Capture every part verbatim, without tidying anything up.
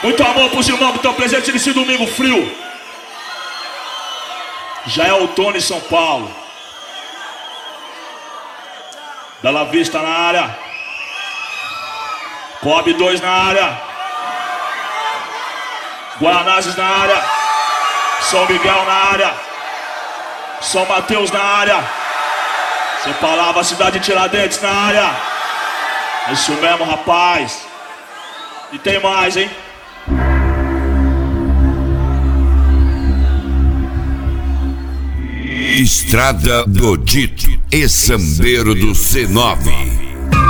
Muito amor pros irmãos que estão presentes nesse domingo frio. Já é outono em São Paulo. Bela Vista na área. Coab dois na área. Guanazes na área. São Miguel na área. São Mateus na área. Você falava cidade de Tiradentes na área. É isso mesmo, rapaz. E tem mais, hein? Estrada do Dito e Sambeiro do C nove.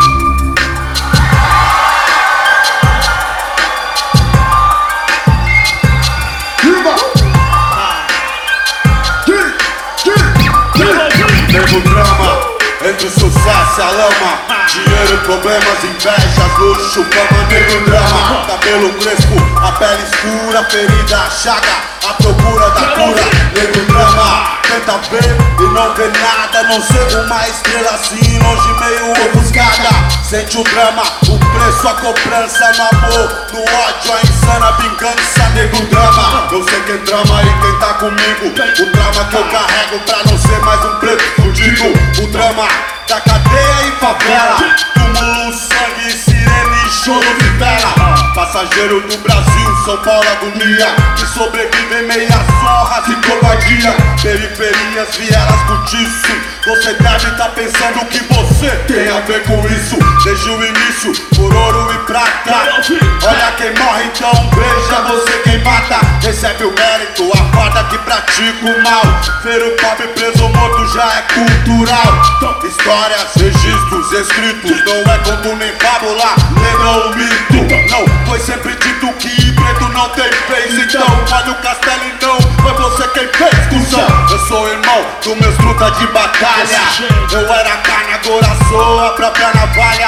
Nego drama, entre o sucesso e a lama. Dinheiro, problemas, invejas, luxo, fama, nego drama. Cabelo crespo, a pele escura, ferida, chaga, a procura da cura, nego drama. Tenta ver e não vê nada, não ser uma estrela assim, longe meio ofuscada. Sente o drama, o preço, a cobrança, no amor, no ódio, a insana vingança, nego drama. Eu sei quem drama e quem tá comigo. O drama que eu carrego pra não ser mais um preto fudido. O drama da cadeia e favela, túmulo, sangue, sirene, choro de vela. Passageiro do Brasil, São Paulo, agonia, que sobrevive em meias honras e covardia. Periferias, vielas, cortiço. Você deve tá pensando o que você tem a ver com isso. Desde o início, por ouro e prata. Olha quem morre, então veja você quem mata. Recebe o mérito, a farda que pratica o mal. Ver o pobre preso morto já é cultural. Histórias, registros, escritos, não é conto nem fábula, lembra o mito. Não, foi sempre dito que preto não tem vez. Então, olha o castelo e não foi você quem fez, cuzão. Eu sou irmão do meus truta de batalha. Eu era carne, agora sou a própria navalha.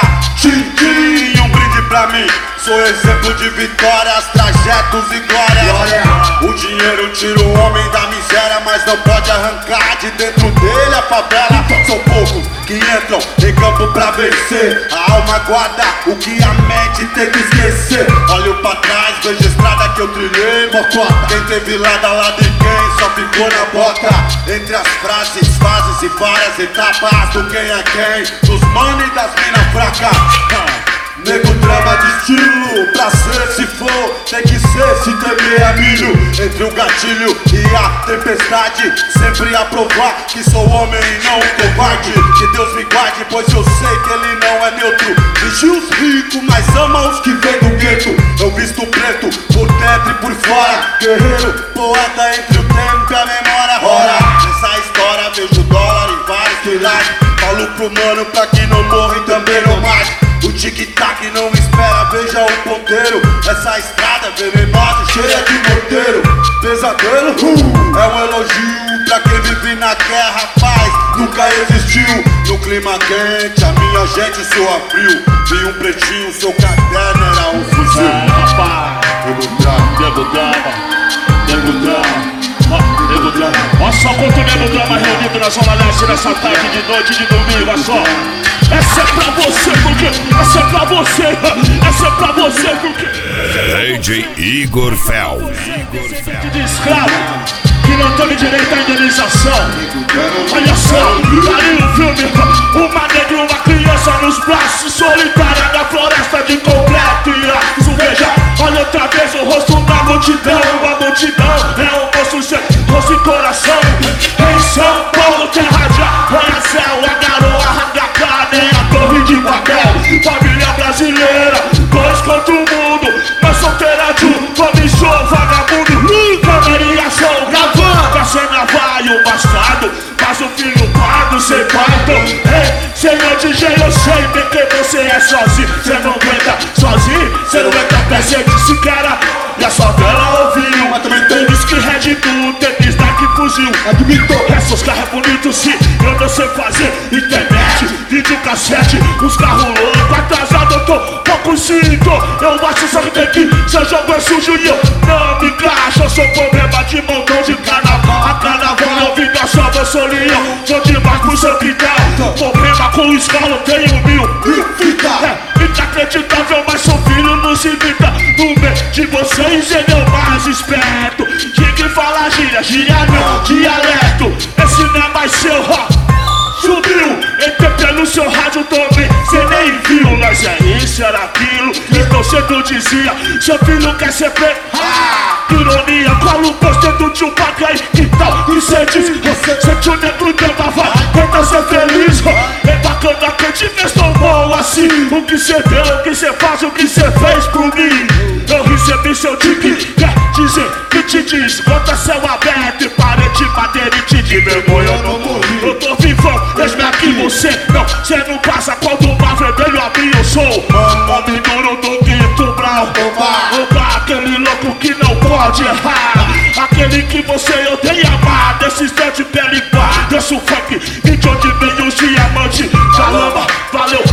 Tchim, um brinde pra mim. Sou exemplo de vitórias, trajetos e glórias. O dinheiro tira o homem da miséria, mas não pode arrancar de dentro dele a favela. São poucos que entram em campo pra vencer. A alma guarda o que a mente tem que esquecer. Olho pra trás, vejo a estrada que eu trilhei, mocota. Quem teve lado a lado e quem só ficou na bota. Entre as frases, fases e várias etapas do quem é quem, dos mano e das mina fracas. Nego drama de estilo, pra ser se for, tem que ser se temer a milho. Entre o gatilho e a tempestade, sempre a provar que sou homem e não um covarde. Que Deus me guarde, pois eu sei que ele não é neutro. Vigia os ricos, mas ama os que vêm do gueto. Eu visto preto, por dentro e por fora. Guerreiro, poeta entre o tempo e a memória. Ora, nessa história vejo dólar em vários pilares. Falo pro mano pra que não morra e também não mate. O tic-tac não espera, veja o ponteiro. Essa estrada venenosa, cheia de morteiro. Pesadelo, uh, é um elogio pra quem vive na guerra, paz nunca existiu. No clima quente, a minha gente soa frio. Vi um pretinho, seu caderno era um fuzil. Nego drama, nego drama, nego drama. Nego drama. Olha só quanto nego drama reunido na Zona Leste nessa tarde de noite de domingo, olha só. Essa é pra você, porque essa é pra você, essa é pra você, porque D J Igor Fel. De escravo que não teve direito à indenização. Olha só, tá aí o filme. Uma negra, uma criança nos braços, solitária na floresta de completo e veja, olha outra vez o rosto da multidão. Uma multidão é um moço sem rosto e coração. Em São Paulo, terra de arranha-céu, a garoa arranca a carne, a torre de papel. Família brasileira, dois contra o mundo. Mas solteira de um, comichou, vagabundo. Câmera ação, gravando. A cena vai o bastardo, mas o filho pardo sem parto. Ei, senhor D J, eu sei bem que você é sozinho. Cê não aguenta sozinho, cê não aguenta pé, cê disse que era. E a sua vela ouviu, mas também tem whisky Red Bull, tênis daqui fuzil. Admitou, esses carros é bonito sim, eu não sei fazer internet, vídeo cassete, os carros loucos, atrasado eu tô, pouco sinto. Eu acho só que tem que, seu jogo é sujo e eu não me encaixo. Eu sou problema de montão de carnaval, a carnaval eu vim da sua, eu sou leão, sou demais pro seu quintal. Problema com escola eu tenho mil, mil fita. É inacreditável, mas seu filho não se imita no meio de você. R Z meu mais esperto. Quem fala gíria, gíria não, dialeto. Esse não é mais seu rap. Subiu, entrei pelo seu rádio também, cê nem viu. Nós é isso, era aquilo, então cê não dizia. Seu filho quer ser preto, ah, ironia. Cola o pôster do tio Paca aí, que tal? E cê diz, cê tio negro tenta vai, tenta ser feliz. É bacana que eu te vejo tão bom assim. O que cê deu, o que cê faz, o que cê fez por mim. Eu recebi seu tique, quer dizer que te diz. Bota céu aberto e parede, madeira e te de vergonha eu não morri. Eu tô vivão, deixa-me aqui você. Não, cê não passa quando o mar vermelho abrir eu sou. Homem duro do Guito Brau. Oba, aquele louco que não pode errar. Aquele que você odeia amar. Desse céu de pele pá, desse funk. E de onde vem os diamantes da lama. Valeu,